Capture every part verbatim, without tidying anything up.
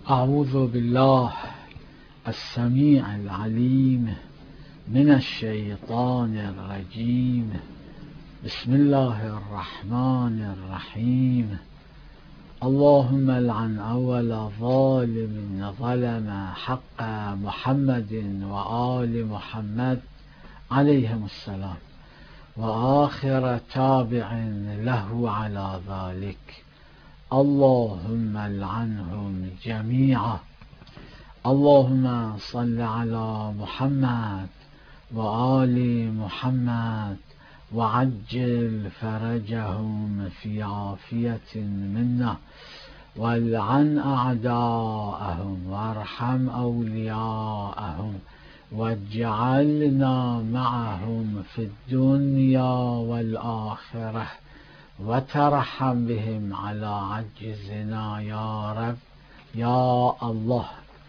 أعوذ بالله السميع العليم من الشيطان الرجيم. بسم الله الرحمن الرحيم. اللهم لعن أول ظالم ظلم حق محمد وآل محمد عليهم السلام، وآخر تابع له على ذلك. اللهم لعنهم جميعا. اللهم صل على محمد وآل محمد وعجل فرجهم في عافية منا، والعن أعداءهم وارحم أولياءهم، واجعلنا معهم في الدنيا والآخرة، وترحم بهم على عجزنا يا رب يا الله.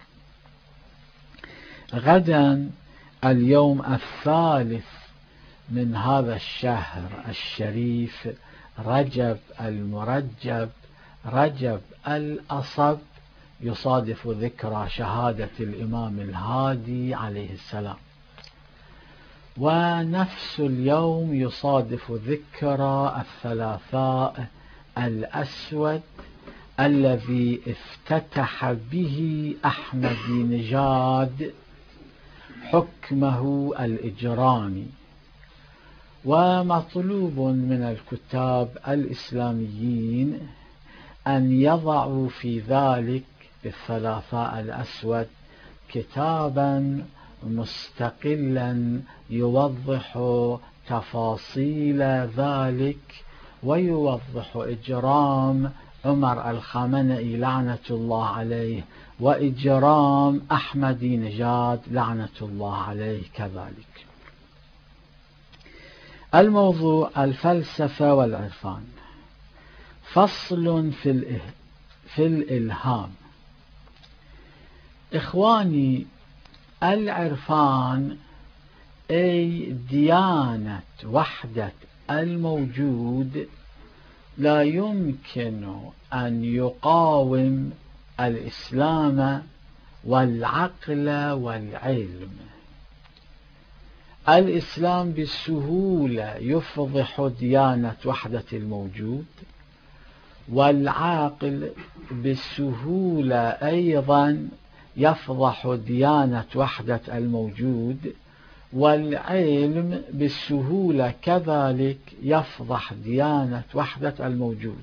غدا اليوم الثالث من هذا الشهر الشريف، رجب المرجب، رجب الأصب، يصادف ذكرى شهادة الإمام الهادي عليه السلام، ونفس اليوم يصادف ذكرى الثلاثاء الأسود الذي افتتح به أحمدي نژاد حكمه الإجرامي. ومطلوب من الكتاب الإسلاميين أن يضعوا في ذلك الثلاثاء الأسود كتابا مستقلا يوضح تفاصيل ذلك، ويوضح إجرام عمر الخامنئي لعنة الله عليه، وإجرام أحمدي نژاد لعنة الله عليه كذلك. الموضوع الفلسفة والعرفان. فصل في, في الإلهام. إخواني، العرفان أي ديانة وحدة الموجود لا يمكن أن يقاوم الإسلام والعقل والعلم. الإسلام بسهولة يفضح ديانة وحدة الموجود، والعاقل بسهولة أيضا يفضح ديانة وحدة الموجود، والعلم بالسهولة كذلك يفضح ديانة وحدة الموجود.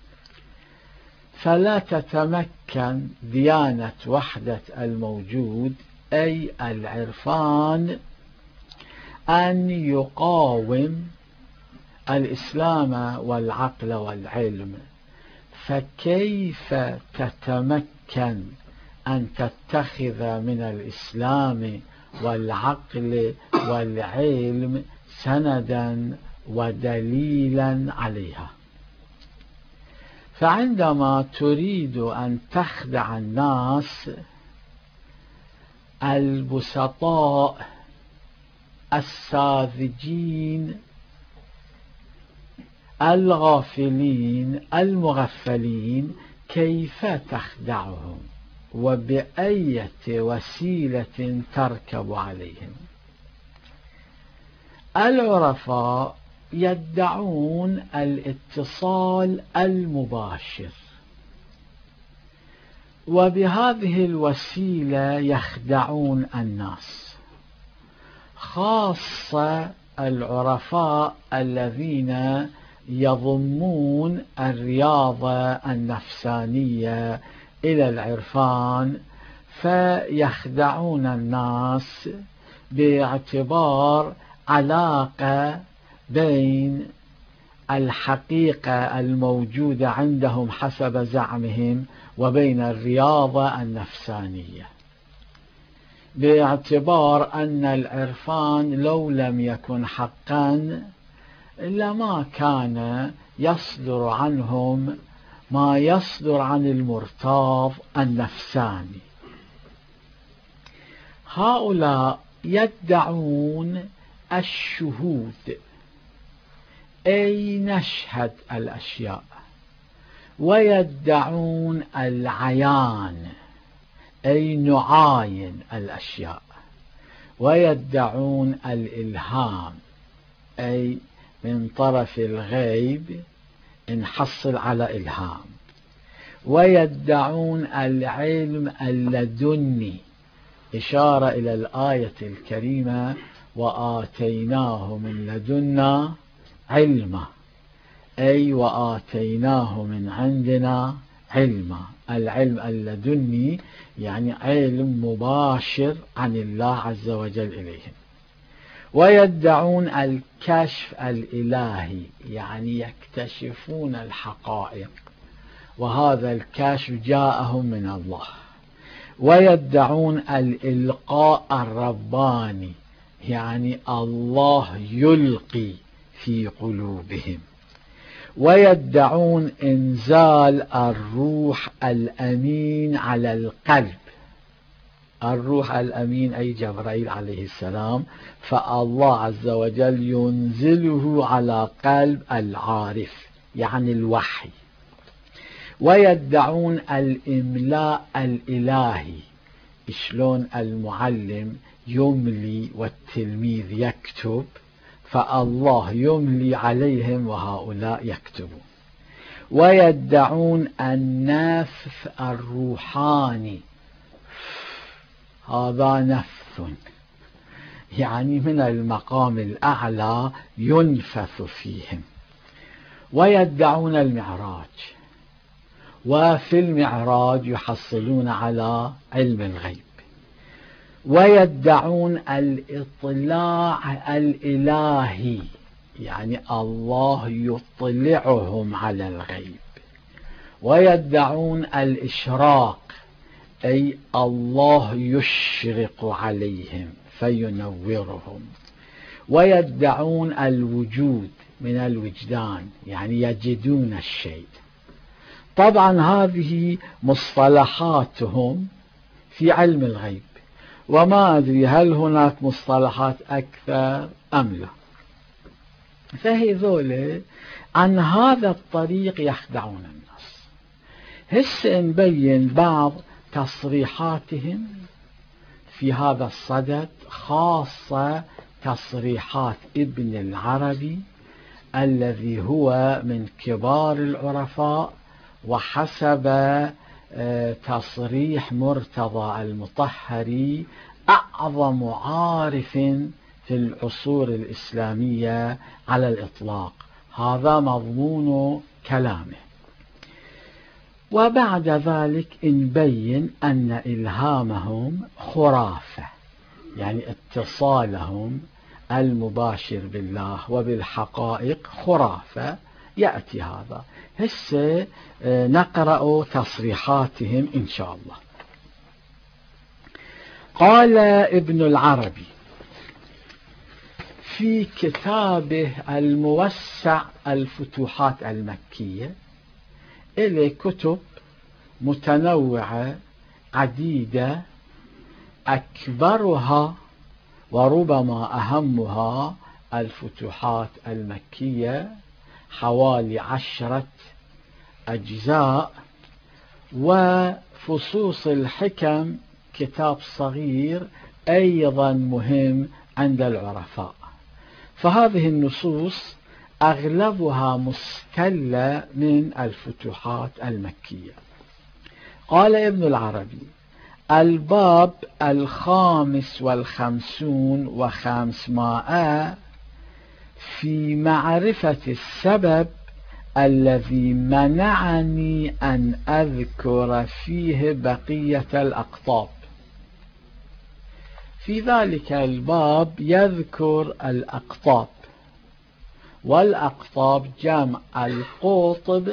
فلا تتمكن ديانة وحدة الموجود أي العرفان أن يقاوم الإسلام والعقل والعلم. فكيف تتمكن أن تتخذ من الإسلام والعقل والعلم سندا ودليلا عليها؟ فعندما تريد أن تخدع الناس البسطاء الساذجين الغافلين المغفلين، كيف تخدعهم وبأية وسيلة تركب عليهم؟ العرفاء يدعون الاتصال المباشر، وبهذه الوسيلة يخدعون الناس، خاصة العرفاء الذين يضمون الرياضة النفسانية إلى العرفان، فيخدعون الناس باعتبار علاقة بين الحقيقة الموجودة عندهم حسب زعمهم وبين الرياضة النفسانية، باعتبار أن العرفان لو لم يكن حقا لما كان يصدر عنهم ما يصدر عن المرتاض النفساني. هؤلاء يدعون الشهود، أي نشهد الأشياء، ويدعون العيان، أي نعاين الأشياء. ويدعون الإلهام أي من طرف الغيب نحصل على إلهام. ويدعون العلم اللدني، إشارة إلى الآية الكريمة وآتيناه من لدنا علما، أي وآتيناه من عندنا علما. العلم اللدني يعني علم مباشر عن الله عز وجل إليهم. ويدعون الكشف الإلهي، يعني يكتشفون الحقائق، وهذا الكشف جاءهم من الله. ويدعون الإلقاء الرباني، يعني الله يلقي في قلوبهم. ويدعون إنزال الروح الأمين على القلب. الروح الأمين أي جبرائيل عليه السلام، فالله عز وجل ينزله على قلب العارف، يعني الوحي. ويدعون الإملاء الإلهي، شلون المعلم يملي والتلميذ يكتب، فالله يملي عليهم وهؤلاء يكتبون. ويدعون النفث الروحاني، هذا نفث يعني من المقام الأعلى ينفث فيهم. ويدعون المعراج، وفي المعراج يحصلون على علم الغيب. ويدعون الإطلاع الإلهي، يعني الله يطلعهم على الغيب. ويدعون الإشراق، أي الله يشرق عليهم فينورهم. ويدعون الوجود من الوجدان، يعني يجدون الشيء. طبعا هذه مصطلحاتهم في علم الغيب، وما أدري هل هناك مصطلحات أكثر أم لا. فهذول عن هذا الطريق يخدعون الناس. هسه نبين بعض تصريحاتهم في هذا الصدد، خاصة تصريحات ابن العربي الذي هو من كبار العرفاء، وحسب تصريح مرتضى المطهري أعظم عارف في العصور الإسلامية على الإطلاق. هذا مضمون كلامه. وبعد ذلك نبين أن إلهامهم خرافة، يعني اتصالهم المباشر بالله وبالحقائق خرافة. يأتي هذا هسه نقرأ تصريحاتهم إن شاء الله. قال ابن العربي في كتابه الموسع الفتوحات المكية، إليه كتب متنوعة عديدة، أكبرها وربما أهمها الفتوحات المكية، حوالي عشرة أجزاء. وفصوص الحكم كتاب صغير أيضا مهم عند العرفاء. فهذه النصوص أغلبها مستلة من الفتوحات المكية. قال ابن العربي: الباب الخامس والخمسون وخمسمائة في معرفة السبب الذي منعني أن أذكر فيه بقية الأقطاب. في ذلك الباب يذكر الأقطاب، والأقطاب جمع القطب،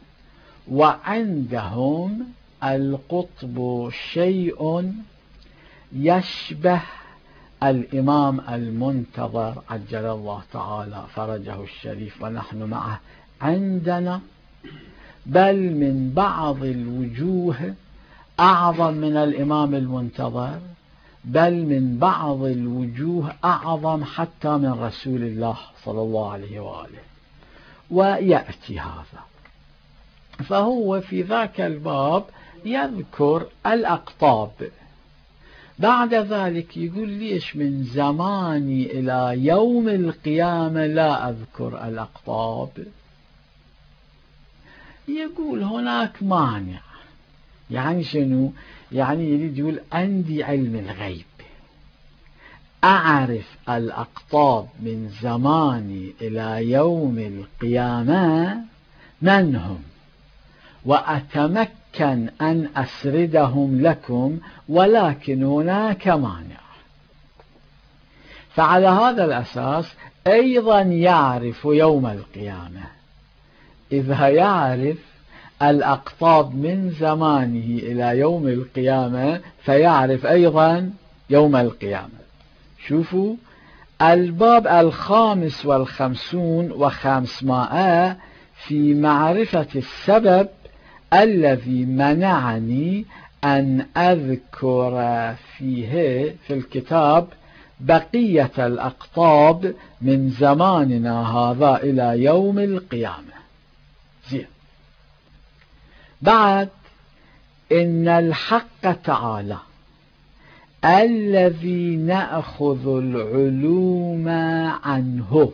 وعندهم القطب شيء يشبه الإمام المنتظر عجل الله تعالى فرجه الشريف ونحن معه عندنا، بل من بعض الوجوه أعظم من الإمام المنتظر، بل من بعض الوجوه أعظم حتى من رسول الله صلى الله عليه وآله. ويأتي هذا، فهو في ذاك الباب يذكر الأقطاب. بعد ذلك يقول ليش من زماني إلى يوم القيامة لا أذكر الأقطاب؟ يقول هناك مانع. يعني شنو؟ يعني يريد يقول عندي علم الغيب، أعرف الأقطاب من زماني إلى يوم القيامة من هم، وأتمكن أن أسردهم لكم، ولكن هناك مانع. فعلى هذا الأساس أيضا يعرف يوم القيامة. إذا يعرف الأقطاب من زمانه إلى يوم القيامة فيعرف أيضا يوم القيامة. شوفوا الباب الخامس والخمسون وخمسمائة في معرفة السبب الذي منعني أن أذكر فيه في الكتاب بقية الأقطاب من زماننا هذا إلى يوم القيامة. زين. بعد إن الحق تعالى الذي نأخذ العلوم عنه،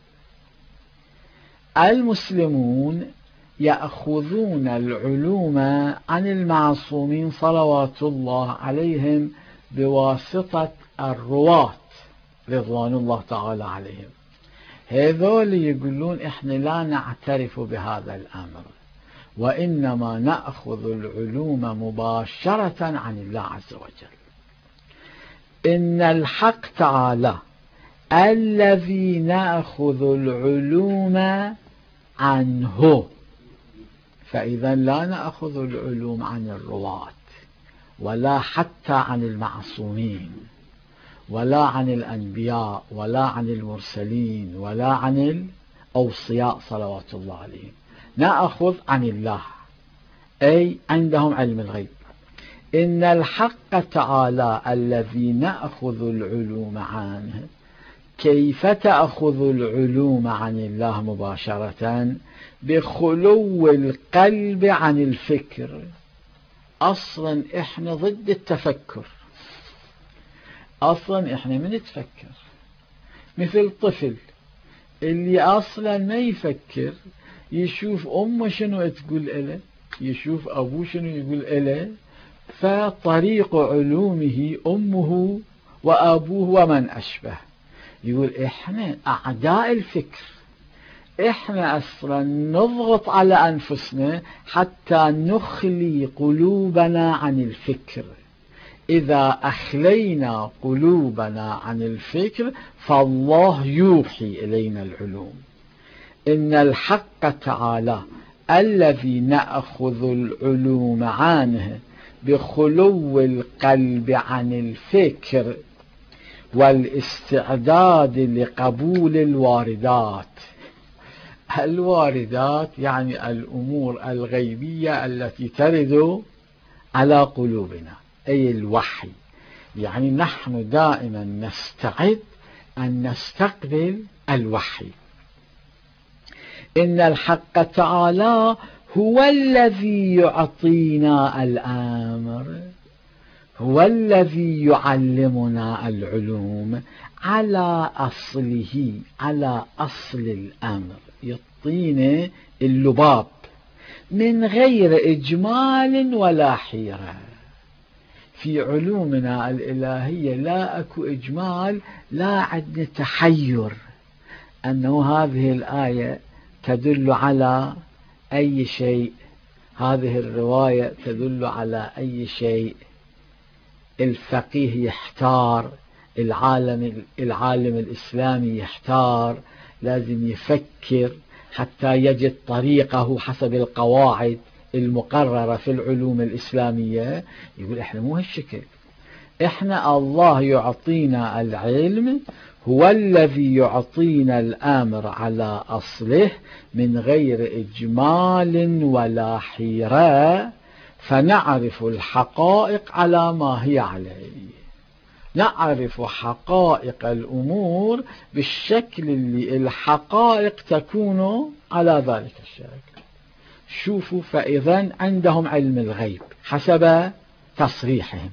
المسلمون يأخذون العلوم عن المعصومين صلوات الله عليهم بواسطة الرواة رضوان الله تعالى عليهم. هذول يقولون إحنا لا نعترف بهذا الأمر، وإنما نأخذ العلوم مباشرة عن الله عز وجل. إن الحق تعالى الذي نأخذ العلوم عنه، فإذا لا نأخذ العلوم عن الرواة، ولا حتى عن المعصومين، ولا عن الأنبياء، ولا عن المرسلين، ولا عن الأوصياء صلوات الله عليهم. نأخذ عن الله، أي عندهم علم الغيب. إن الحق تعالى الذي نأخذ العلوم عنه، كيف تأخذ العلوم عن الله مباشرة؟ بخلو القلب عن الفكر. أصلا إحنا ضد التفكر، أصلا إحنا من نتفكر مثل طفل اللي أصلا ما يفكر، يشوف أمه شنو تقول له، يشوف أبوه شنو يقول له، فطريق علومه أمه وأبوه ومن أشبه. يقول إحنا أعداء الفكر، إحنا أصلا نضغط على أنفسنا حتى نخلي قلوبنا عن الفكر. إذا أخلينا قلوبنا عن الفكر فالله يوحي إلينا العلوم. إن الحق تعالى الذي نأخذ العلوم عنه بخلو القلب عن الفكر والاستعداد لقبول الواردات. الواردات يعني الأمور الغيبية التي ترد على قلوبنا، أي الوحي. يعني نحن دائما نستعد أن نستقبل الوحي. إن الحق تعالى هو الذي يعطينا الأمر، هو الذي يعلمنا العلوم على أصله، على أصل الأمر، يعطينا اللباب من غير إجمال ولا حيرة. في علومنا الإلهية لا أكو إجمال، لا عندنا تحير أنه هذه الآية تدل على أي شيء، هذه الرواية تدل على أي شيء. الفقيه يحتار، العالم العالم الإسلامي يحتار، لازم يفكر حتى يجد طريقه حسب القواعد المقررة في العلوم الإسلامية. يقول إحنا مو هالشكل، إحنا الله يعطينا العلم، هو الذي يعطينا الأمر على أصله من غير إجمال ولا حيرة، فنعرف الحقائق على ما هي عليه. نعرف حقائق الأمور بالشكل اللي الحقائق تكون على ذلك الشكل. شوفوا، فإذا عندهم علم الغيب حسب تصريحهم.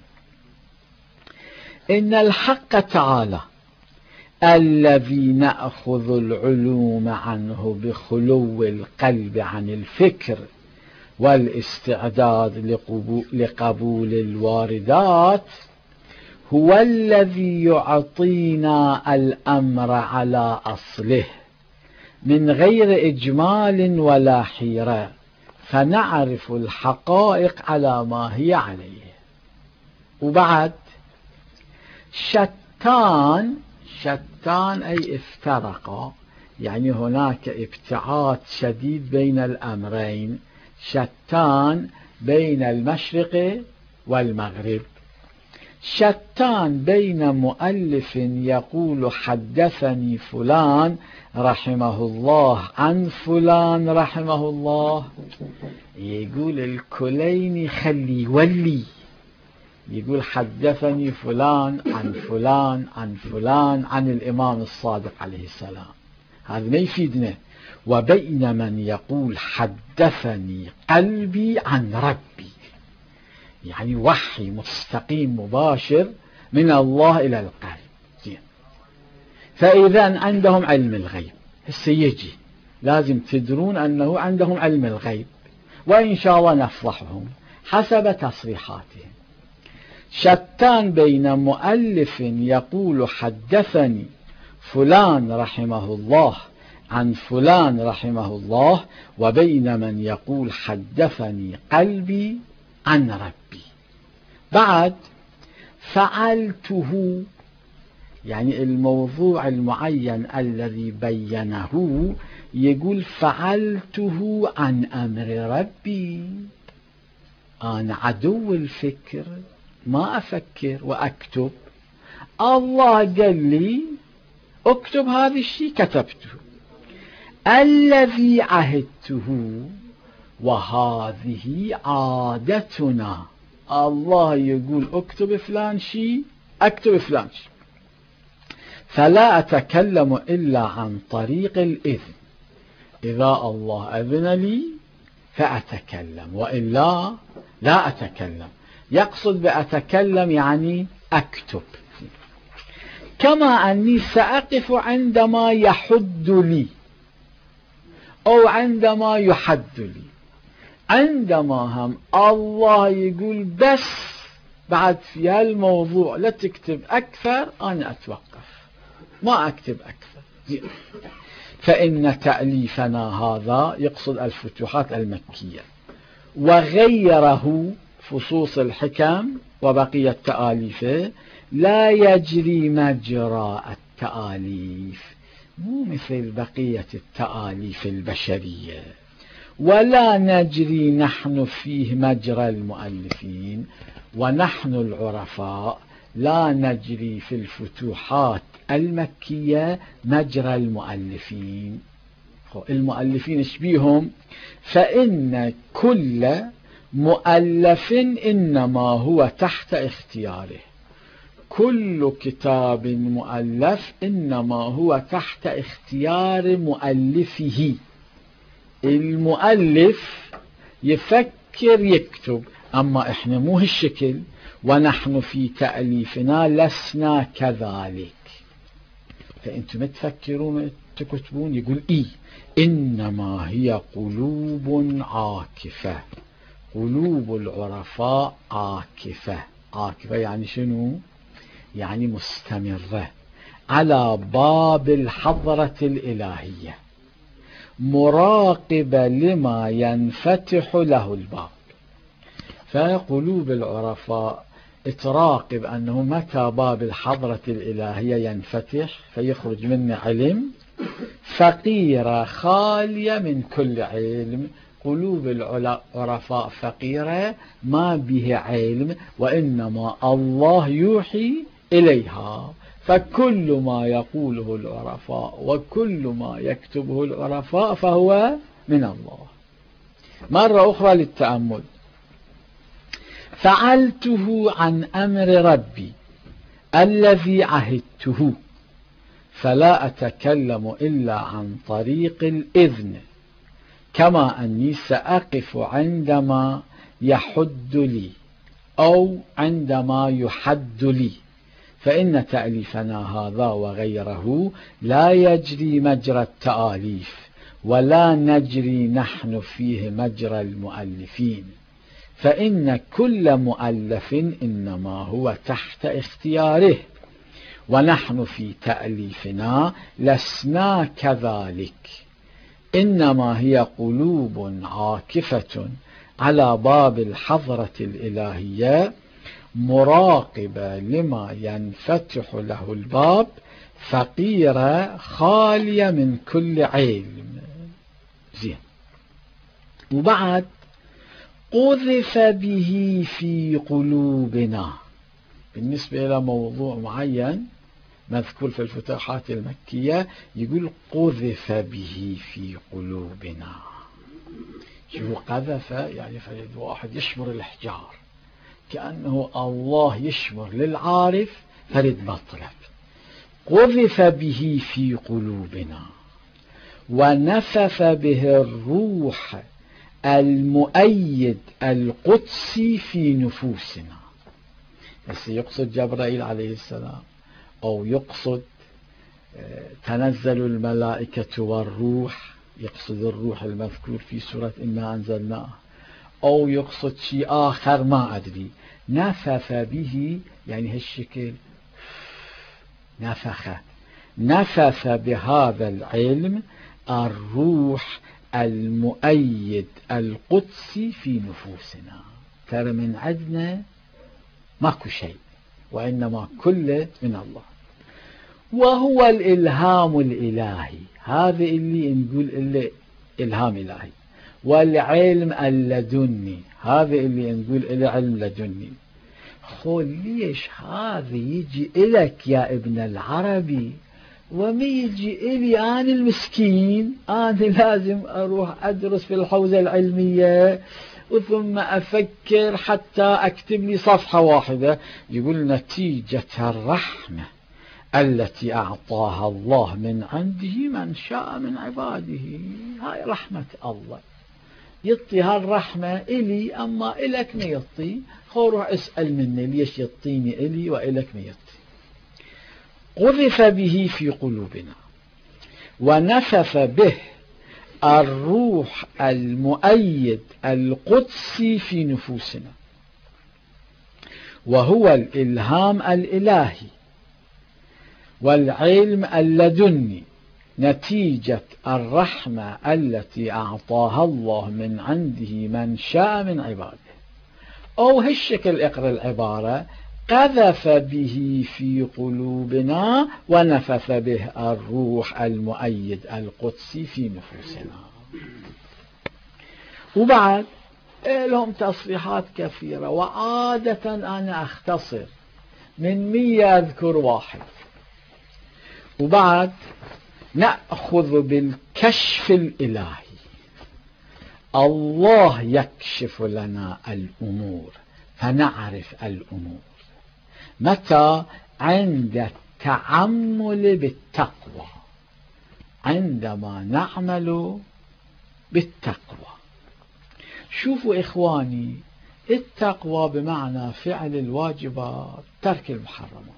إن الحق تعالى الذي نأخذ العلوم عنه بخلو القلب عن الفكر والاستعداد لقبول الواردات هو الذي يعطينا الأمر على أصله من غير إجمال ولا حيرة، فنعرف الحقائق على ما هي عليه. وبعد شتان، شتان أي افترقا، يعني هناك ابتعاد شديد بين الأمرين، شتان بين المشرق والمغرب. شتان بين مؤلف يقول حدثني فلان رحمه الله عن فلان رحمه الله، يقول الكليني خلي ولي، يقول حدثني فلان عن فلان عن فلان عن الإمام الصادق عليه السلام، هذا ما يفيدنا. وبين من يقول حدثني قلبي عن ربي، يعني وحي مستقيم مباشر من الله إلى القلب. فإذا عندهم علم الغيب، السيجي لازم تدرون أنه عندهم علم الغيب، وإن شاء الله نفضحهم حسب تصريحاتهم. شتان بين مؤلف يقول حدثني فلان رحمه الله عن فلان رحمه الله، وبين من يقول حدثني قلبي عن ربي. بعد فعلته، يعني الموضوع المعين الذي بينه، يقول فعلته عن أمر ربي. أنا عدو الفكر، ما أفكر وأكتب، الله قال لي اكتب هذا الشيء كتبته. الذي عهدته، وهذه عادتنا، الله يقول اكتب فلان شيء اكتب فلان شيء، فلا أتكلم إلا عن طريق الإذن. إذا الله أذن لي فأتكلم، وإلا لا أتكلم. يقصد بأتكلم يعني أكتب. كما أني سأقف عندما يحد لي أو عندما يحد لي. عندما هم الله يقول بس بعد في هالموضوع لا تكتب أكثر، أنا أتوقف، ما أكتب أكثر. فإن تأليفنا هذا يقصد الفتوحات المكية، وغيره فصوص الحكم وبقية تآليفه لا يجري مجرى التآليف، مو مثل بقية التآليف البشرية، ولا نجري نحن فيه مجرى المؤلفين. ونحن العرفاء لا نجري في الفتوحات المكية مجرى المؤلفين. المؤلفين اشبيهم؟ فإن كل مؤلف إنما هو تحت اختياره، كل كتاب مؤلف إنما هو تحت اختيار مؤلفه. المؤلف يفكر يكتب، أما إحنا مو هالشكل، ونحن في تأليفنا لسنا كذلك. فأنتم تفكرون تكتبون، يقول إيه إنما هي قلوب عاكفة، قلوب العرفاء عاكفة. عاكفة يعني شنو؟ يعني مستمرة على باب الحضرة الإلهية، مراقبة لما ينفتح له الباب. فقلوب العرفاء تراقب أنه متى باب الحضرة الإلهية ينفتح فيخرج منه علم، فقيرة خالية من كل علم. قلوب العرفاء فقيرة ما به علم، وإنما الله يوحي إليها. فكل ما يقوله العرفاء وكل ما يكتبه العرفاء فهو من الله. مرة أخرى للتأمل. فعلته عن أمر ربي الذي عهدته، فلا أتكلم إلا عن طريق الإذن، كما أني سأقف عندما يحد لي أو عندما يحد لي، فإن تأليفنا هذا وغيره لا يجري مجرى التآليف، ولا نجري نحن فيه مجرى المؤلفين، فإن كل مؤلف إنما هو تحت اختياره، ونحن في تأليفنا لسنا كذلك، إنما هي قلوب عاكفة على باب الحضرة الإلهية، مراقبة لما ينفتح له الباب، فقيرة خالية من كل علم. زين. وبعد قذف به في قلوبنا، بالنسبة إلى موضوع معين مذكور في الفتوحات المكية يقول قذف به في قلوبنا. شو قذف؟ يعني فريد واحد يشمر الحجار، كأنه الله يشمر للعارف فريد مطلب. قذف به في قلوبنا ونفث به الروح المؤيد القدسي في نفوسنا. بس يقصد جبرائيل عليه السلام، أو يقصد تنزل الملائكة والروح، يقصد الروح المذكور في سورة إنا أنزلناه، أو يقصد شيء آخر ما أدري. نفث به يعني هالشكل، نفخ، نفث بهذا العلم الروح المؤيد القدسي في نفوسنا. ترى من عندنا ماكو شيء، وإنما كله من الله، وهو الإلهام الإلهي. هذا اللي نقول إله إلهام إلهي. والعلم اللدني، هذا اللي نقول إله علم لدني. خو ليش هذا يجي إلك يا ابن العربي وما يجي إلي أنا المسكين؟ أنا لازم أروح أدرس في الحوزة العلمية وثم أفكر حتى أكتب لي صفحة واحدة. يقول نتيجة الرحمة التي أعطاها الله من عنده من شاء من عباده. هاي رحمة الله، يعطي هالرحمة إلي، أما إلك ما يعطي. خو اسأل مني ليش يعطيني إلي وإلك ما يعطي. قذف به في قلوبنا ونفث به الروح المؤيد القدسي في نفوسنا، وهو الإلهام الإلهي والعلم اللدني، نتيجة الرحمة التي أعطاها الله من عنده من شاء من عباده. أو هالشكل اقرأ العبارة: قذف به في قلوبنا ونفث به الروح المؤيد القدسي في نفوسنا. وبعد لهم تصريحات كثيرة، وعادة أنا أختصر من مية أذكر واحد. وبعد نأخذ بالكشف الإلهي. الله يكشف لنا الأمور فنعرف الأمور. متى؟ عند التعمل بالتقوى، عندما نعمل بالتقوى. شوفوا إخواني، التقوى بمعنى فعل الواجبات، ترك المحرمات.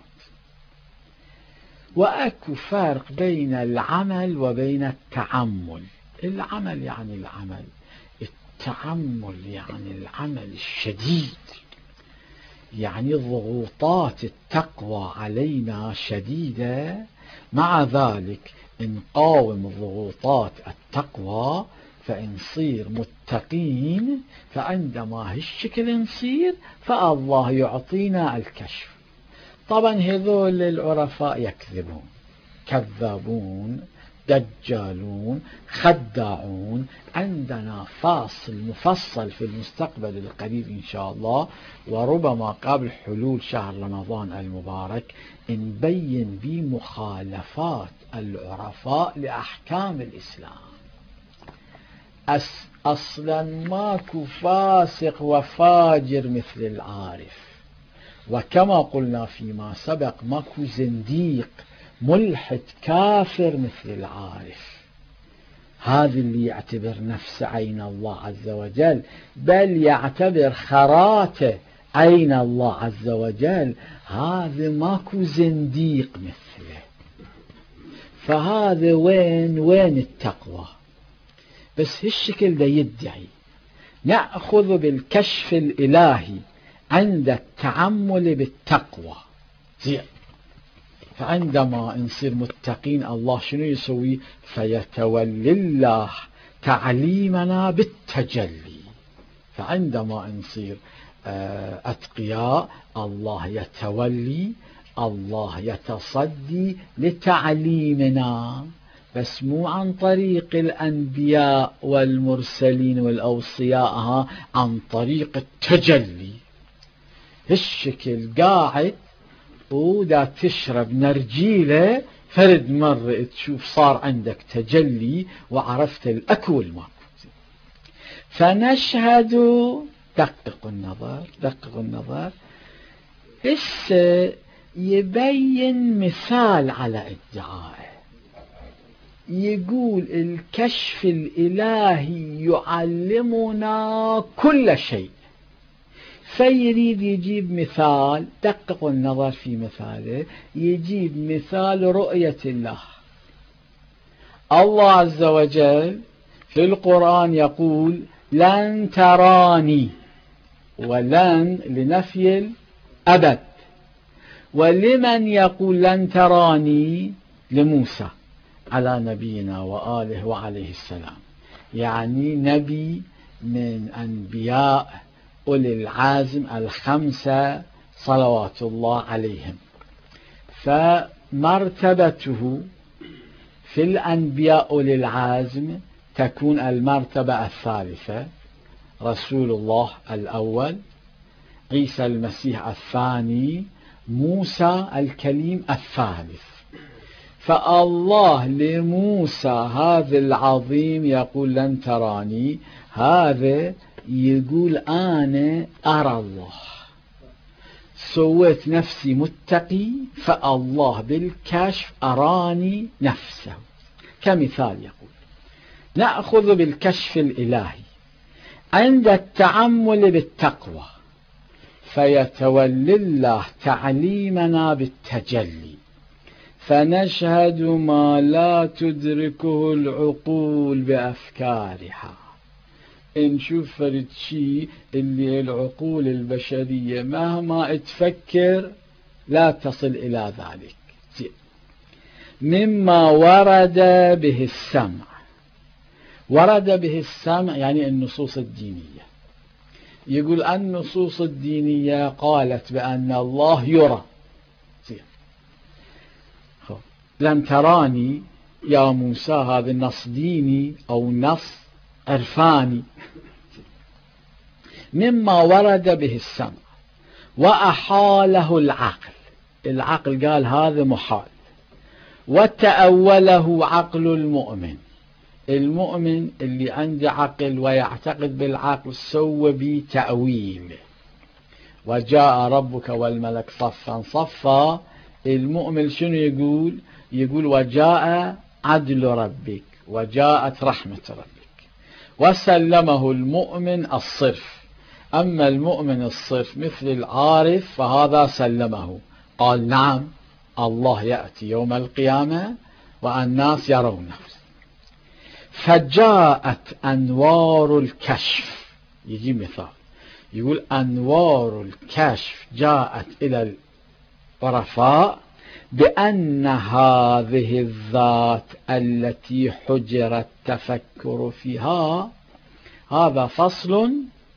وأكو فرق بين العمل وبين التعمل. العمل يعني العمل، التعمل يعني العمل الشديد، يعني ضغوطات التقوى علينا شديدة، مع ذلك نقاوم ضغوطات التقوى فإن نصير متقين، فعندما هالشكل نصير فالله يعطينا الكشف. طبعا هذول العرفاء يكذبون، كذابون، دجالون، خداعون. عندنا فاصل مفصل في المستقبل القريب إن شاء الله، وربما قبل حلول شهر رمضان المبارك، نبين بمخالفات العرفاء لأحكام الإسلام. أصلا ماكو فاسق وفاجر مثل العارف، وكما قلنا فيما سبق ماكو زنديق ملحد كافر مثل العارف. هذا اللي يعتبر نفسه عين الله عز وجل، بل يعتبر خراته عين الله عز وجل، هذا ماكو زنديق مثله. فهذا وين وين التقوى؟ بس هالشكل ده يدعي نأخذ بالكشف الإلهي عند التعمل بالتقوى. زين، فعندما نصير متقين الله شنو يسوي؟ فيتولي الله تعليمنا بالتجلي. فعندما نصير أتقياء الله يتولي، الله يتصدي لتعليمنا، بس مو عن طريق الأنبياء والمرسلين والأوصياء، عن طريق التجلي. الشكل قاعد ودا تشرب نرجيلة، فرد مرة تشوف صار عندك تجلي وعرفت الأكو الماكو. فنشهد، دققوا النظر دققوا النظر، هسه يبين مثال على ادعائه. يقول الكشف الإلهي يعلمنا كل شيء، فيريد يجيب مثال. دققوا النظر في مثاله، يجيب مثال رؤية الله. الله عز وجل في القرآن يقول لن تراني، ولن لنفي الأبد. ولمن يقول لن تراني؟ لموسى على نبينا وآله وعليه السلام، يعني نبي من أنبياء أولي العزم الخمسة صلوات الله عليهم. فمرتبته في الأنبياء أولي العزم تكون المرتبة الثالثة، رسول الله الأول، عيسى المسيح الثاني، موسى الكليم الثالث. فالله لموسى هذا العظيم يقول لن تراني، هذا يقول أنا أرى الله، سويت نفسي متقي، فالله بالكشف أراني نفسه. كمثال يقول نأخذ بالكشف الإلهي عند التعمل بالتقوى، فيتولي الله تعليمنا بالتجلي، فنشهد ما لا تدركه العقول بأفكارها. نشوف فرد شيء اللي العقول البشرية مهما تفكر لا تصل إلى ذلك. مما ورد به السمع، ورد به السمع يعني النصوص الدينية. يقول النصوص الدينية قالت بأن الله يرى. لن تراني يا موسى، هذا نص ديني أو نص عرفاني. مما ورد به السمع وأحاله العقل، العقل قال هذا محال، وتأوله عقل المؤمن، المؤمن اللي عنده عقل ويعتقد بالعقل سوى به تأويل. وجاء ربك والملك صفا صفا، المؤمن شنو يقول؟ يقول وجاء عدل ربك وجاءت رحمة ربك، وسلمه المؤمن الصرف. أما المؤمن الصرف مثل العارف فهذا سلمه، قال نعم الله يأتي يوم القيامة والناس يرونه. فجاءت أنوار الكشف، يجي مثال يقول أنوار الكشف جاءت إلى العرفاء بأن هذه الذات التي حجر التفكر فيها، هذا فصل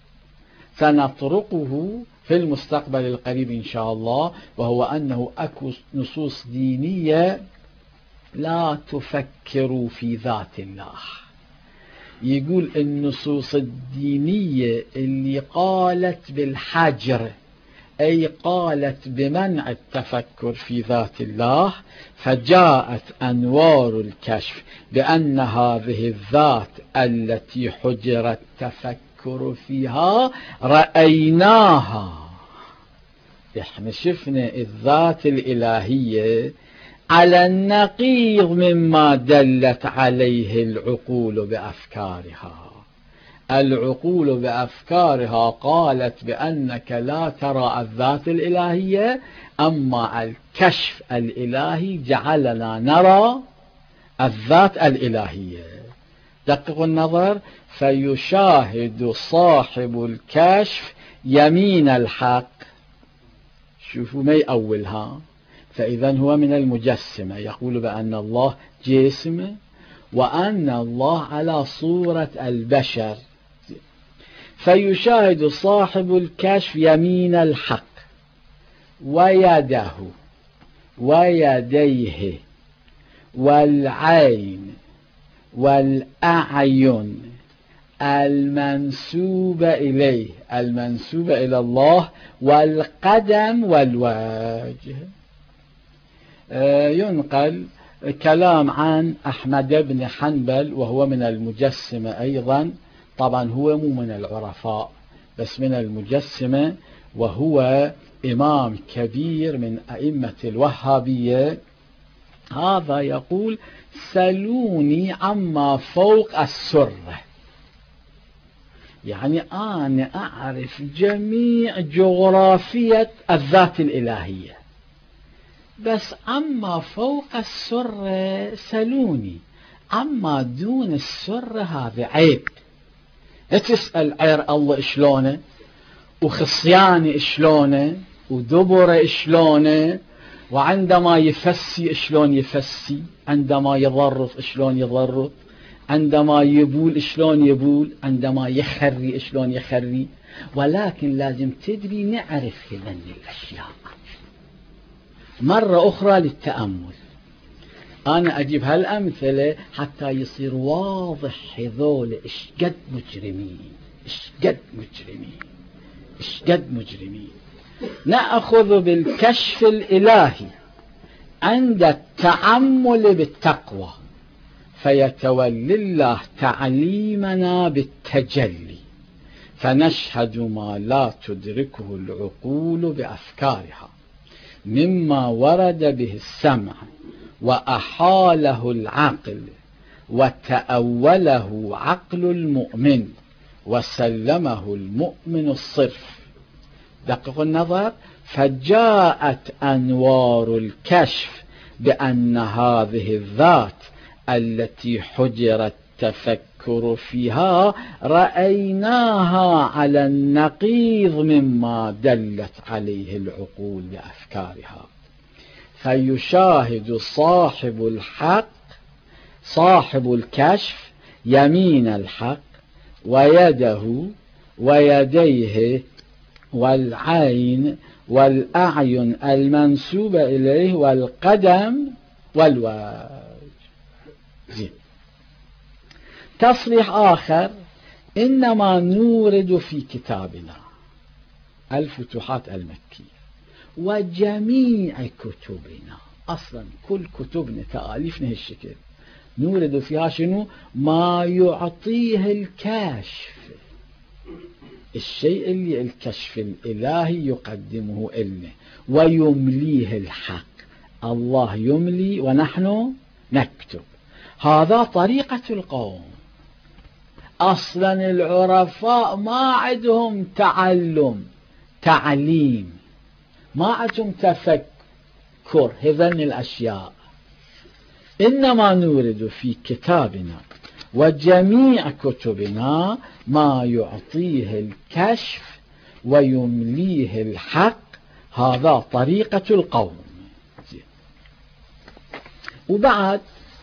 سنطرقه في المستقبل القريب إن شاء الله، وهو أنه أكو نصوص دينية لا تفكروا في ذات الله. يقول النصوص الدينية اللي قالت بالحجر، أي قالت بمنع التفكر في ذات الله، فجاءت أنوار الكشف بأن هذه الذات التي حجر التفكر فيها رأيناها. احنا شفنا الذات الإلهية على النقيض مما دلت عليه العقول بأفكارها. العقول بأفكارها قالت بأنك لا ترى الذات الإلهية، أما الكشف الإلهي جعلنا نرى الذات الإلهية. دققوا النظر: فيشاهد صاحب الكشف يمين الحق. شوفوا ما يأولها. فإذا هو من المجسمة، يقول بأن الله جسم وأن الله على صورة البشر. فيشاهد صاحب الكشف يمين الحق ويده ويديه والعين والأعين المنسوبة إليه، المنسوبة إلى الله، والقدم والوجه. ينقل كلام عن أحمد بن حنبل وهو من المجسمة أيضا، طبعا هو مو من العرفاء بس من المجسمة، وهو إمام كبير من أئمة الوهابية. هذا يقول: سلوني عما فوق السرة، يعني أنا أعرف جميع جغرافية الذات الإلهية، بس عما فوق السرة سلوني، عما دون السرة هذا عيب. لا تسأل عير الله شلونه وخصياني شلونه ودبره شلونه، وعندما يفسي شلون يفسي، عندما يضرط شلون يضرط، عندما يبول شلون يبول، عندما يخري شلون يخري. ولكن لازم تدري نعرف هذه الأشياء. مرة أخرى للتأمل، أنا أجيب هالأمثلة حتى يصير واضح هذول إشقد مجرمين، إشقد مجرمين، إشقد مجرمين. نأخذ بالكشف الإلهي عند التعمل بالتقوى، فيتولي الله تعليمنا بالتجلي، فنشهد ما لا تدركه العقول بأفكارها مما ورد به السمع وأحاله العقل وتأوله عقل المؤمن وسلمه المؤمن الصرف. دققوا النظر: فجاءت أنوار الكشف بأن هذه الذات التي حجر التفكر فيها رأيناها على النقيض مما دلت عليه العقول بأفكارها. فيشاهد صاحب الحق، صاحب الكشف، يمين الحق ويده ويديه والعين والأعين المنسوبة إليه والقدم والوجه. زين. تصريح آخر: إنما نورد في كتابنا الفتوحات المكية وجميع كتبنا، أصلا كل كتبنا تآليفنا هالشكل، نورد فيها شنو؟ ما يعطيه الكشف، الشيء اللي الكشف الإلهي يقدمه إلنا ويمليه الحق. الله يملي ونحن نكتب. هذا طريقة القوم. أصلا العرفاء ما عندهم تعلم تعليم، ما عندهم تفكر هذين الأشياء. إنما نورد في كتابنا وجميع كتبنا ما يعطيه الكشف ويمليه الحق. هذا طريقة القوم. وبعد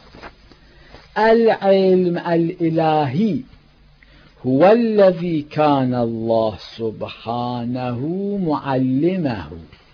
العلم الإلهي هو الذي كان الله سبحانه معلمه.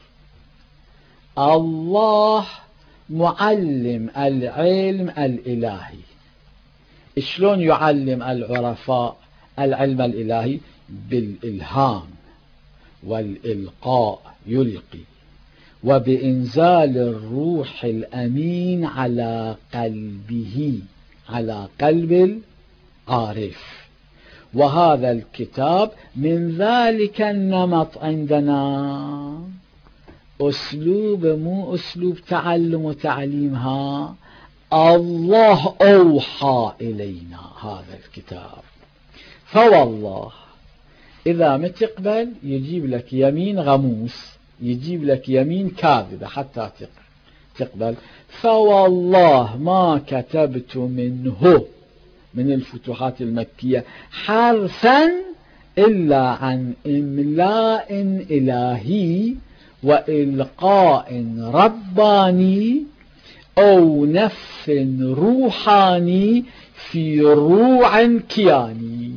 الله معلم العلم الإلهي. شلون يعلم العرفاء العلم الإلهي؟ بالإلهام والإلقاء، يلقي، وبإنزال الروح الأمين على قلبه، على قلب العارف. وهذا الكتاب من ذلك النمط عندنا. أسلوب مو أسلوب تعلم وتعليمها، الله أوحى إلينا هذا الكتاب. فوالله إذا ما تقبل يجيب لك يمين غموس، يجيب لك يمين كاذبة حتى تقبل. فوالله ما كتبت منه، من الفتوحات المكية، حرفا إلا عن إملاء إلهي وإلقاء رباني أو نفس روحاني في روع كياني.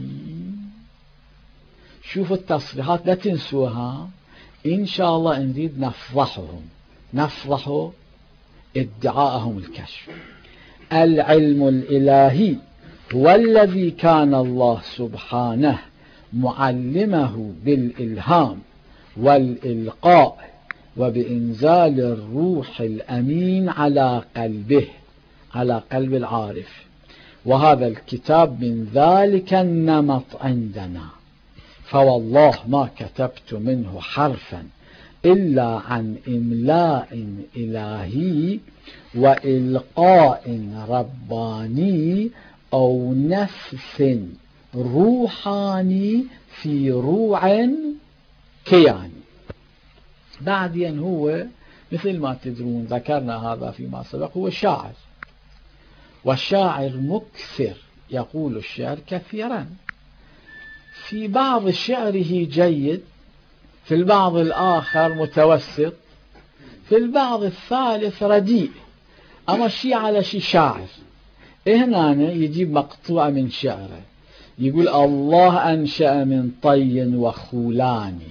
شوفوا التصريحات لا تنسوها، إن شاء الله نريد نفضحهم، نفضح ادعاءهم الكشف. العلم الإلهي هو الذي كان الله سبحانه معلمه بالإلهام والإلقاء وبإنزال الروح الأمين على قلبه، على قلب العارف. وهذا الكتاب من ذلك النمط عندنا. فوالله ما كتبت منه حرفا إلا عن إملاء إلهي وإلقاء رباني أو نفس روحاني في روع كياني. بعدين هو مثل ما تدرون ذكرنا هذا فيما سبق، هو شاعر، والشاعر مكثر، يقول الشعر كثيرا. في بعض شعره جيد، في البعض الآخر متوسط، في البعض الثالث رديء. أما شي على شي شاعر هنا يجيب مقطوعة من شعره، يقول الله أنشأ من طي وخولاني.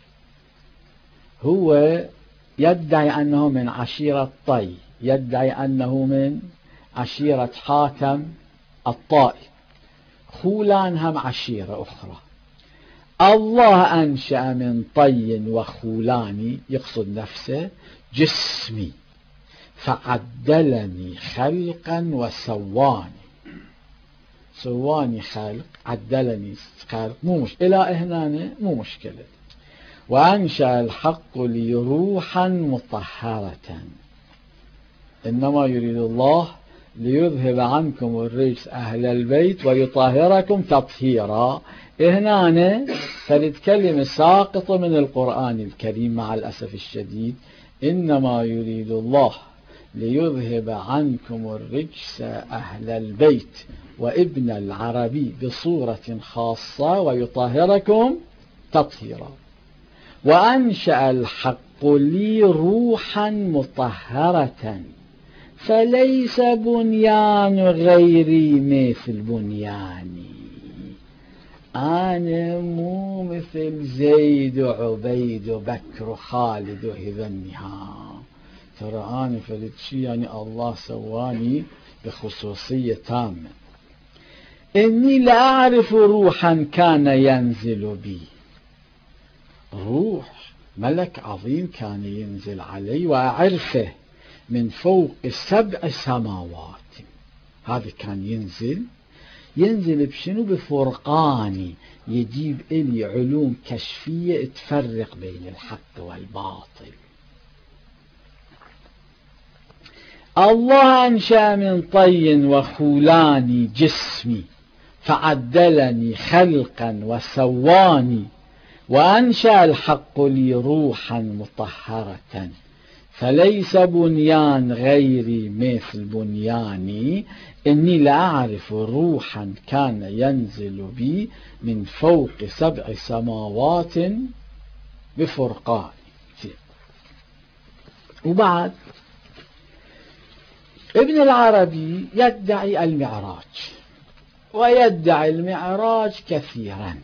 هو يدعي أنه من عشيرة طي، يدعي أنه من عشيرة حاتم الطائي، خولان هم عشيرة أخرى. الله أنشأ من طي وخولاني يقصد نفسه جسمي، فعدلني خلقا وسواني. سواني خلق، عدلني خلق، مو مش إلى هنا مو مشكلة. وأنشأ الحق لي روحا مطهرة، إنما يريد الله ليذهب عنكم الرجس أهل البيت ويطهركم تطهيرا. هنا فلتكلم ساقطة من القرآن الكريم مع الأسف الشديد. إنما يريد الله ليذهب عنكم الرجس أهل البيت، وابن العربي بصورة خاصة ويطهركم تطهيرا. وأنشأ الحق لي روحا مطهرة، فليس بنيان غيري مثل بنياني. أنا مو مثل زيد وعبيد وبكر وخالد وهذا النهام، ترى أنا فلت شي يعني الله سواني بخصوصية تامة. إني لأعرف روحا كان ينزل بي، روح ملك عظيم كان ينزل علي وأعرفه من فوق سبع سماوات. هذا كان ينزل ينزل بشنو؟ بفرقاني، يجيب إلي علوم كشفية تفرق بين الحق والباطل. الله أنشأ من طي وخولاني جسمي، فعدلني خلقا وسواني. وأنشأ الحق لي روحا مطهرة، فليس بنيان غيري مثل بنياني. إني لأعرف روحا كان ينزل بي من فوق سبع سماوات بفرقان. وبعد ابن العربي يدعي المعراج، ويدعي المعراج كثيرا،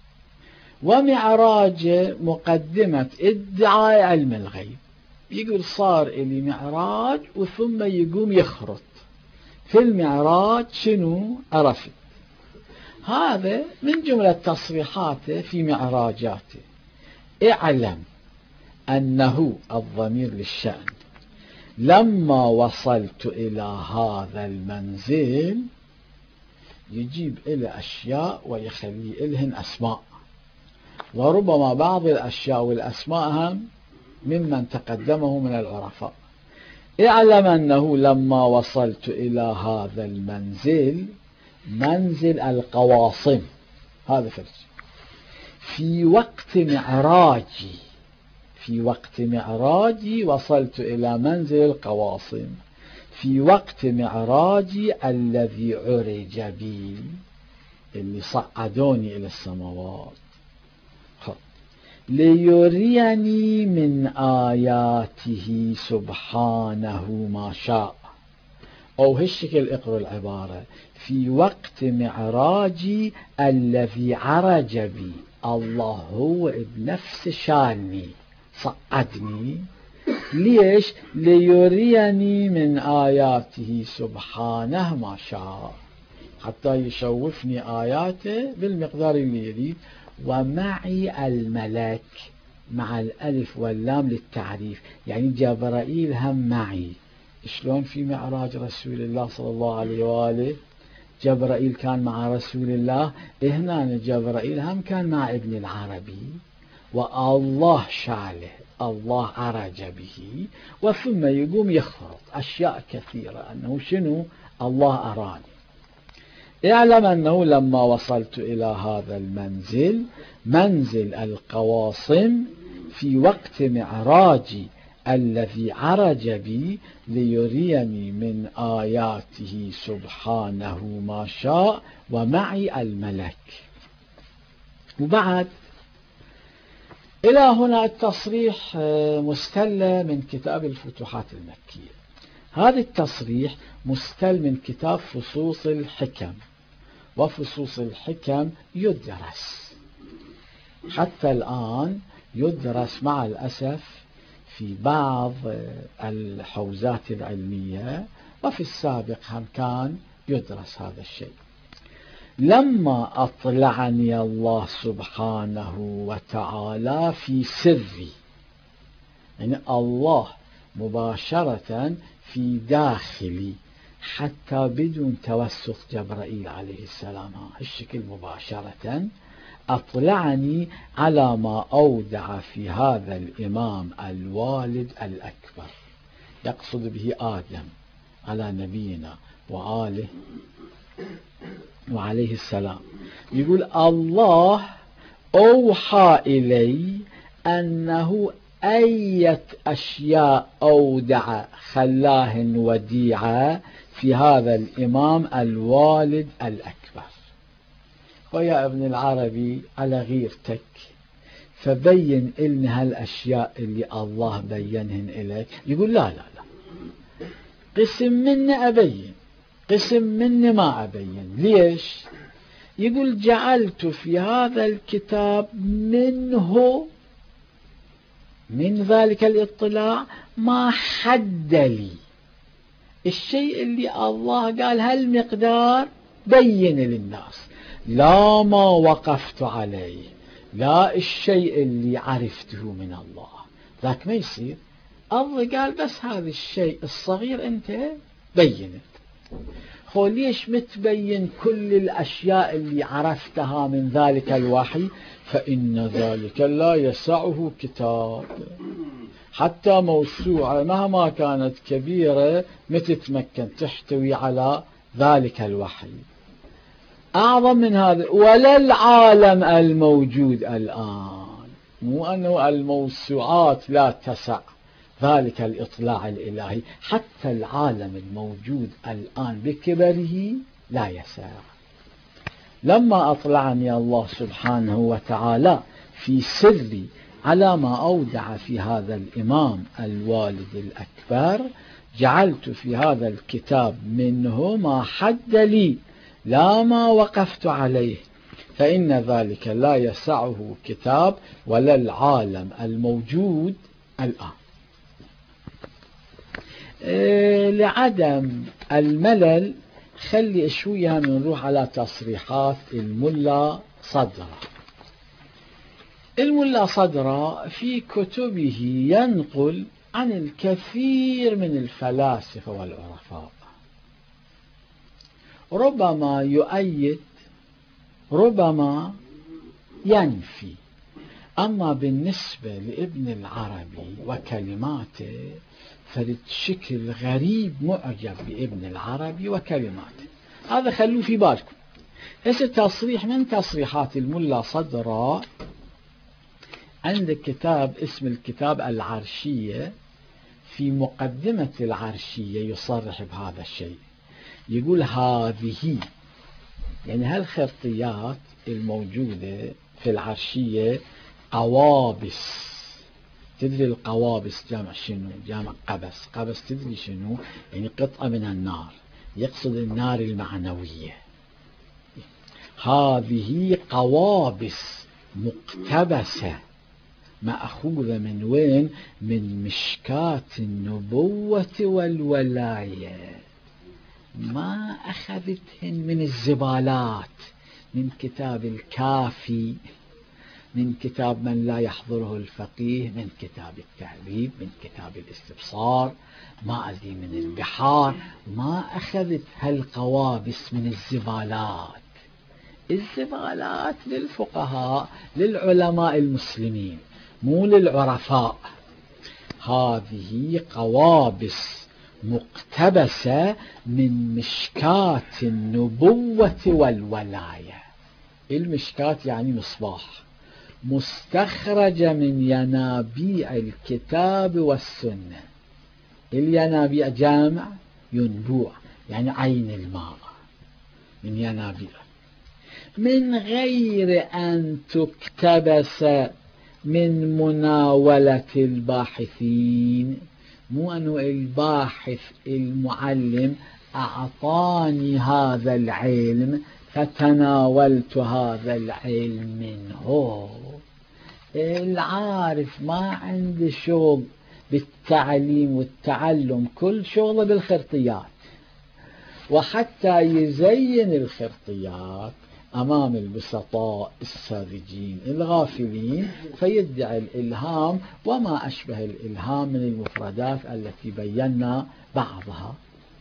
ومعراج مقدمة ادعاء علم الغيب. يقول صار إلي معراج وثم يقوم يخرط في المعراج شنو عرفت. هذا من جملة تصريحاته في معراجاته. اعلم أنه الضمير للشأن، لما وصلت إلى هذا المنزل، يجيب إلى أشياء ويخلي إلهن أسماء، وربما بعض الأشياء والأسماء هم ممن تقدمه من العرفاء. اعلم أنه لما وصلت إلى هذا المنزل، منزل القواصم، هذا فرج، في وقت معراجي في وقت معراجي وصلت إلى منزل القواصم في وقت معراجي الذي عرج بي، اللي صعدوني إلى السماوات، ليريني من آياته سبحانه ما شاء. أو هالشكل اقرأ العبارة: في وقت معراجي الذي عرج بي، الله هو بنفس شاني صعدني. ليش؟ ليريني من آياته سبحانه ما شاء، حتى يشوفني آياته بالمقدار اللي يريد. ومعي الملك، مع الألف واللام للتعريف، يعني جبرائيل هم معي. شلون في معراج رسول الله صلى الله عليه وآله جبرائيل كان مع رسول الله، هنا جبرائيل هم كان مع ابن العربي، والله شاله، الله عرج به، وثم يقوم يخرط أشياء كثيرة أنه شنو الله أراني. اعلم أنه لما وصلت إلى هذا المنزل، منزل القواصم، في وقت معراجي الذي عرج بي، ليريني من آياته سبحانه ما شاء، ومعي الملك. وبعد إلى هنا التصريح مستل من كتاب الفتوحات المكية. هذا التصريح مستل من كتاب فصوص الحكم، وفصوص الحكم يدرس حتى الآن، يدرس مع الأسف في بعض الحوزات العلمية، وفي السابق هم كان يدرس هذا الشيء. لما أطلعني الله سبحانه وتعالى في سري، يعني الله مباشرة في داخلي، حتى بدون توسط جبرائيل عليه السلام، الشكل مباشرة أطلعني على ما أودع في هذا الإمام الوالد الأكبر، يقصد به آدم على نبينا وآله وعليه السلام. يقول الله أوحى إلي أنه أية أشياء أودع خلاه وديعة في هذا الإمام الوالد الأكبر. ويا ابن العربي على غيرتك، فبين إلنا هالأشياء اللي الله بينهن إليك. يقول لا لا لا، قسم مني أبين، قسم مني ما أبين. ليش؟ يقول جعلت في هذا الكتاب منه، من ذلك الاطلاع، ما حد لي، الشيء اللي الله قال هالمقدار بين للناس، لا ما وقفت عليه، لا الشيء اللي عرفته من الله، ذاك ما يصير. الله قال بس هذا الشيء الصغير أنت بينت. خو ليش متبين كل الأشياء اللي عرفتها من ذلك الوحي؟ فإن ذلك لا يسعه كتاب، حتى موسوعة مهما كانت كبيرة متتمكن تحتوي على ذلك الوحي. أعظم من هذا، ولا العالم الموجود الآن، مو أنه الموسوعات لا تسع ذلك الإطلاع الإلهي، حتى العالم الموجود الآن بكبره لا يسع. لما أطلعني الله سبحانه وتعالى في سري على ما أودع في هذا الإمام الوالد الأكبر، جعلت في هذا الكتاب منه ما حد لي، لا ما وقفت عليه، فإن ذلك لا يسعه كتاب ولا العالم الموجود الآن. إيه لعدم الملل خلي شوية نروح على تصريحات الملا صدرة. الملا صدرة في كتبه ينقل عن الكثير من الفلاسفة والعرفاء، ربما يؤيد ربما ينفي، أما بالنسبة لابن العربي وكلماته فلشكل غريب معجب بابن العربي وكلماته، هذا خلوه في بالكم. هسه تصريح من تصريحات الملا صدرة عندك كتاب اسم الكتاب العرشية، في مقدمة العرشية يصرح بهذا الشيء، يقول هذه يعني هالخرطيات الموجودة في العرشية قوابس. تدري القوابس جامع شنو؟ جامع قبس. قبس تدري شنو؟ يعني قطعة من النار، يقصد النار المعنوية. هذه قوابس مقتبسة مأخوذة من وين؟ من مشكاة النبوة والولاية، ما أخذتهن من الزبالات، من كتاب الكافي، من كتاب من لا يحضره الفقيه، من كتاب التهذيب، من كتاب الاستبصار، ما أدري من البحار. ما أخذت هالقوابس من الزبالات. الزبالات للفقهاء للعلماء المسلمين مو للعرفاء. هذه قوابس مقتبسة من مشكاة النبوة والولاية. المشكاة يعني مصباح، مستخرجة من ينابيع الكتاب والسنة. الينابيع جامع ينبوع يعني عين الماء، من ينابيع، من غير أن تكتبس من مناولة الباحثين. مو أنه الباحث المعلم أعطاني هذا العلم فتناولت هذا العلم منه. العارف ما عنده شغل بالتعليم والتعلم، كل شغله بالخرطيات، وحتى يزين الخرطيات أمام البسطاء الساذجين الغافلين فيدعي الإلهام وما أشبه الإلهام من المفردات التي بينا بعضها.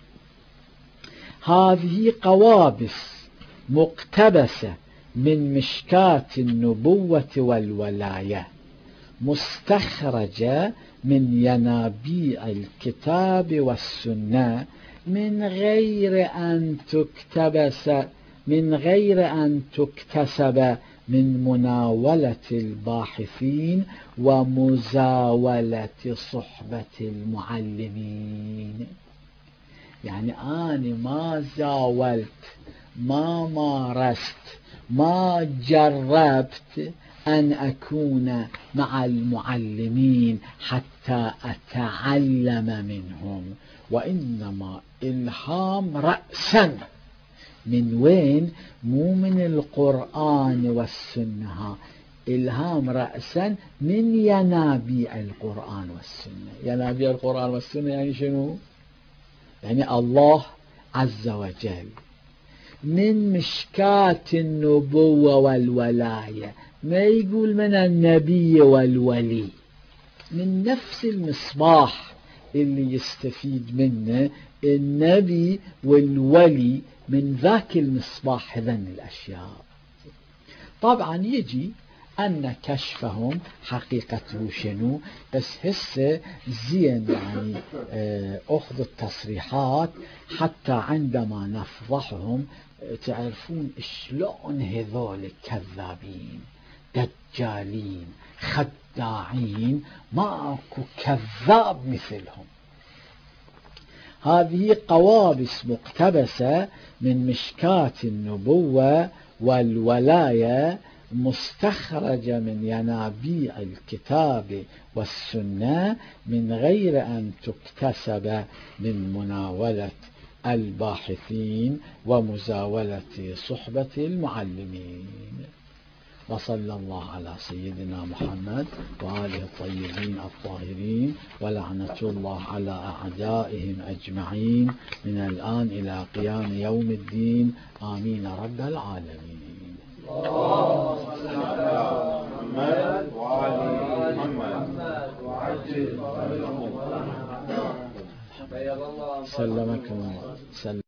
هذه قوابس مقتبسة من مشكاة النبوة والولاية، مستخرجة من ينابيع الكتاب والسنة، من غير أن تكتبس من غير أن تكتسب من مناولة الباحثين ومزاولة صحبة المعلمين. يعني أنا ما زاولت، ما مارست، ما جربت أن أكون مع المعلمين حتى أتعلم منهم، وإنما إلهام رأسا. من وين؟ مو من القرآن والسنة، إلهام رأسا من ينابيع القرآن والسنة. ينابيع القرآن والسنة يعني شنو؟ يعني الله عز وجل. من مشكاة النبوة والولاية، ما يقول من النبي والولي، من نفس المصباح اللي يستفيد منه النبي والولي، من ذاك المصباح هذن الأشياء. طبعا يجي أن كشفهم حقيقته شنو، بس هسه زين يعني أخذ التصريحات حتى عندما نفضحهم تعرفون شلون هذول كذابين دجالين خداعين، ماكو كذاب مثلهم. هذه قوابس مقتبسة من مشكاة النبوة والولاية، مستخرجة من ينابيع الكتاب والسنة، من غير أن تكتسب من مناولة الباحثين ومزاولة صحبة المعلمين. وصلى الله على سيدنا محمد وآله الطيبين الطاهرين، ولعنة الله على أعدائهم أجمعين من الآن إلى قيام يوم الدين، آمين رب العالمين. اللهم صل على محمد وعلى محمد وعجل سلمكم الله.